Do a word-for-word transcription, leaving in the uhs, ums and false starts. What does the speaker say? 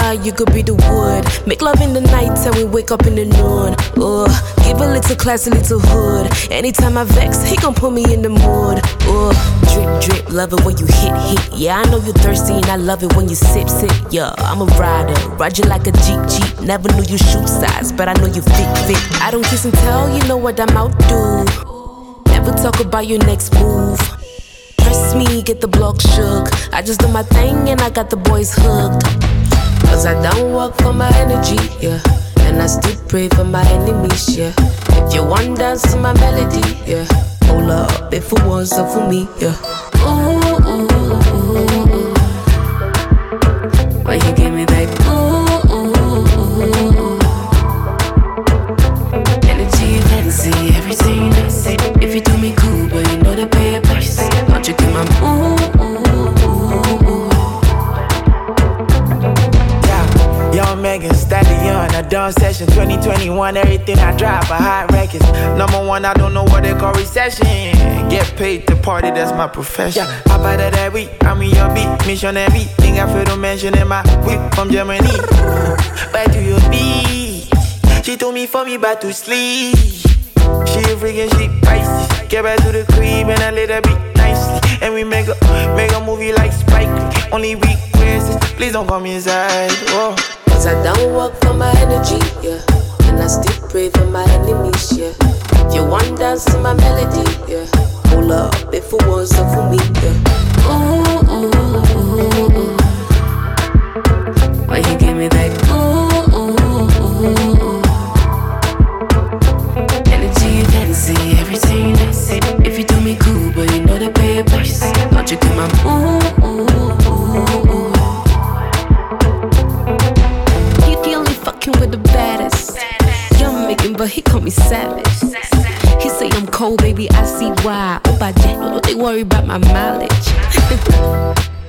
fire, you could be the wood. Make love in the night till we wake up in the noon. Ugh, give a little class, a little hood. Anytime I vex, he gon' put me in the mood. Ugh, drip, drip, love it when you hit, hit. Yeah, I know you thirsty and I love it when you sip, sip. Yeah, I'm a rider, ride you like a Jeep, Jeep. Never knew you shoe size, but I know you fit, fit. I don't kiss and tell, you know what I'm out do. Never talk about your next move. Press me, get the block shook. I just do my thing and I got the boys hooked. Cause I don't work for my energy, yeah. And I still pray for my enemies, yeah. If you want dance to my melody, yeah. Hold up, if it wasn't for me, yeah. Ooh, ooh, ooh, ooh. Why you give me that ooh, ooh, ooh. Energy, fantasy, everything nice. If you do me cool, but you know they pay a price. Don't you give my ooh, ooh, ooh, ooh. Yeah, young Megan Stallion, a done session twenty twenty-one, everything I drop, a hot records. Number one, I don't know what they call recession. Get paid to party, that's my profession. Yeah, pop out of that week, I'm in your beat, missionary. Think I feel to mention in my whip from Germany. Back to your beat. She told me for me back to sleep. She a freaking shit, pricey. Get back to the crib and I let her be nicely. And we make a, make a movie like Spike. Only request is, please don't come inside. Oh. Cause I don't work for my energy, yeah. And I still pray for my enemies, yeah. If you want dance to my melody, yeah. Hold up, if it wasn't for me, yeah. Ooh, ooh, ooh, ooh. Why you give me that ooh, ooh, ooh, ooh. Energy, fantasy, everything nice. If you do me cool, but you know they pay a price. Don't you give my ooh, ooh, ooh, ooh. He only fucking with the baddest. Young Megan, but he call me savage. He say I'm cold, baby, I see why. Oh, by that, don't they worry about my mileage.